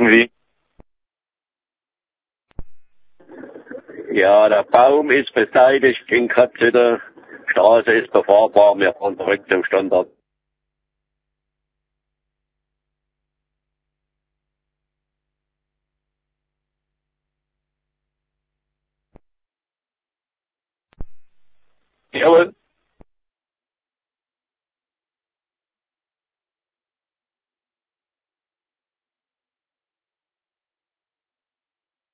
irgendwie. Ja, der Baum ist beseitigt, ging gerade zu der Straße, ist befahrbar, wir fahren zurück zum Standort. Jawohl.